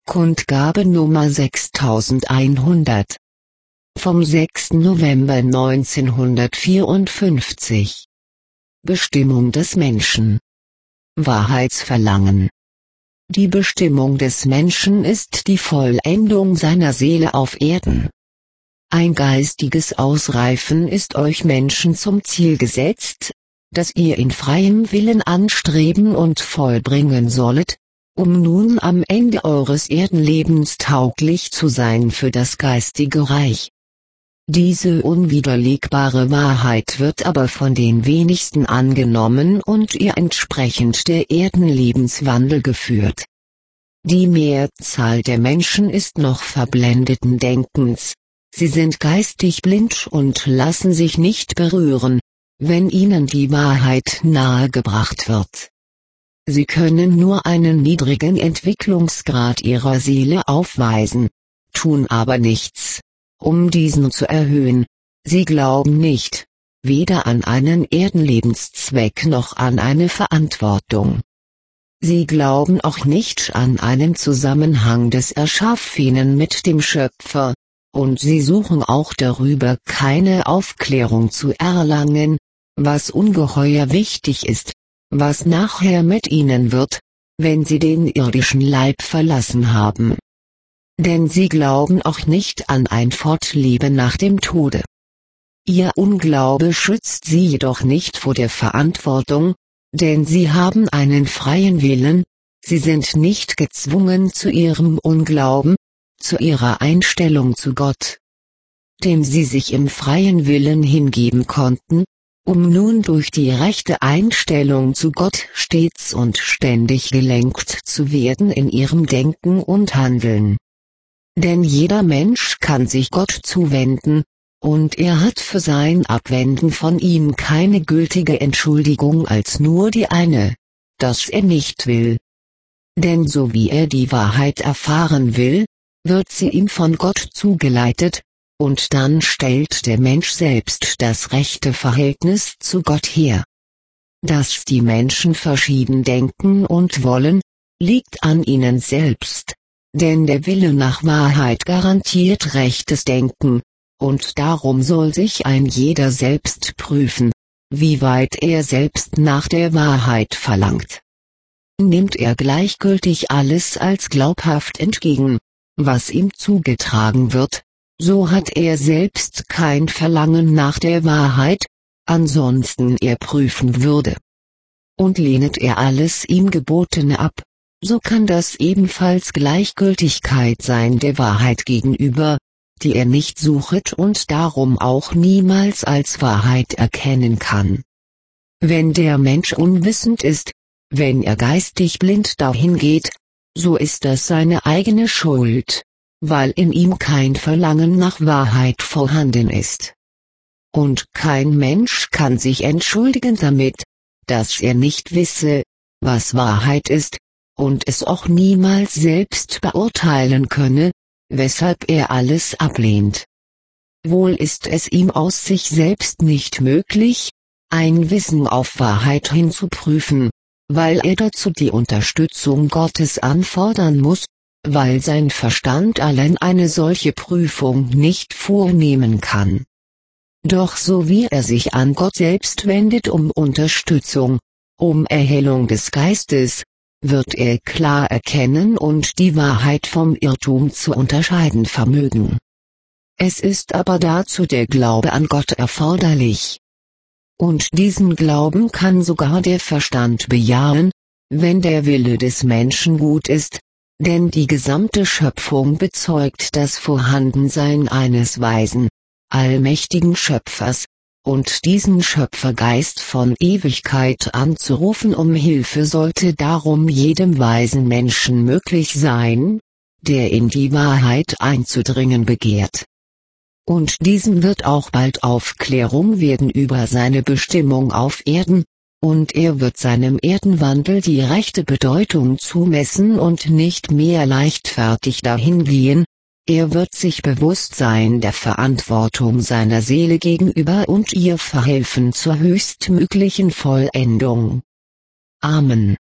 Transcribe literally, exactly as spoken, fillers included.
Kundgabe Nummer sechstausendeinhundert. Vom sechsten November neunzehnhundertvierundfünfzig. Bestimmung des Menschen. Wahrheitsverlangen. Die Bestimmung des Menschen ist die Vollendung seiner Seele auf Erden. Ein geistiges Ausreifen ist euch Menschen zum Ziel gesetzt, das ihr in freiem Willen anstreben und vollbringen sollet, um nun am Ende eures Erdenlebens tauglich zu sein für das geistige Reich. Diese unwiderlegbare Wahrheit wird aber von den wenigsten angenommen und ihr entsprechend der Erdenlebenswandel geführt. Die Mehrzahl der Menschen ist noch verblendeten Denkens, sie sind geistig blind und lassen sich nicht berühren, wenn ihnen die Wahrheit nahegebracht wird. Sie können nur einen niedrigen Entwicklungsgrad ihrer Seele aufweisen, tun aber nichts, um diesen zu erhöhen. Sie glauben nicht, weder an einen Erdenlebenszweck noch an eine Verantwortung. Sie glauben auch nicht an einen Zusammenhang des Erschaffenen mit dem Schöpfer, und sie suchen auch darüber keine Aufklärung zu erlangen, was ungeheuer wichtig ist, was nachher mit ihnen wird, wenn sie den irdischen Leib verlassen haben. Denn sie glauben auch nicht an ein Fortleben nach dem Tode. Ihr Unglaube schützt sie jedoch nicht vor der Verantwortung, denn sie haben einen freien Willen, sie sind nicht gezwungen zu ihrem Unglauben, zu ihrer Einstellung zu Gott, dem sie sich im freien Willen hingeben konnten, um nun durch die rechte Einstellung zu Gott stets und ständig gelenkt zu werden in ihrem Denken und Handeln. Denn jeder Mensch kann sich Gott zuwenden, und er hat für sein Abwenden von ihm keine gültige Entschuldigung als nur die eine, dass er nicht will. Denn so wie er die Wahrheit erfahren will, wird sie ihm von Gott zugeleitet, und dann stellt der Mensch selbst das rechte Verhältnis zu Gott her. Dass die Menschen verschieden denken und wollen, liegt an ihnen selbst, denn der Wille nach Wahrheit garantiert rechtes Denken, und darum soll sich ein jeder selbst prüfen, wie weit er selbst nach der Wahrheit verlangt. Nimmt er gleichgültig alles als glaubhaft entgegen, was ihm zugetragen wird, so hat er selbst kein Verlangen nach der Wahrheit, ansonsten er prüfen würde. Und lehnet er alles ihm Gebotene ab, so kann das ebenfalls Gleichgültigkeit sein der Wahrheit gegenüber, die er nicht suchet und darum auch niemals als Wahrheit erkennen kann. Wenn der Mensch unwissend ist, wenn er geistig blind dahingeht, so ist das seine eigene Schuld, weil in ihm kein Verlangen nach Wahrheit vorhanden ist. Und kein Mensch kann sich entschuldigen damit, dass er nicht wisse, was Wahrheit ist, und es auch niemals selbst beurteilen könne, weshalb er alles ablehnt. Wohl ist es ihm aus sich selbst nicht möglich, ein Wissen auf Wahrheit hinzuprüfen, weil er dazu die Unterstützung Gottes anfordern muss, weil sein Verstand allein eine solche Prüfung nicht vornehmen kann. Doch so wie er sich an Gott selbst wendet um Unterstützung, um Erhellung des Geistes, wird er klar erkennen und die Wahrheit vom Irrtum zu unterscheiden vermögen. Es ist aber dazu der Glaube an Gott erforderlich. Und diesen Glauben kann sogar der Verstand bejahen, wenn der Wille des Menschen gut ist, denn die gesamte Schöpfung bezeugt das Vorhandensein eines weisen, allmächtigen Schöpfers, und diesen Schöpfergeist von Ewigkeit anzurufen um Hilfe sollte darum jedem weisen Menschen möglich sein, der in die Wahrheit einzudringen begehrt. Und diesem wird auch bald Aufklärung werden über seine Bestimmung auf Erden, und er wird seinem Erdenwandel die rechte Bedeutung zumessen und nicht mehr leichtfertig dahingehen, er wird sich bewusst sein der Verantwortung seiner Seele gegenüber und ihr verhelfen zur höchstmöglichen Vollendung. Amen.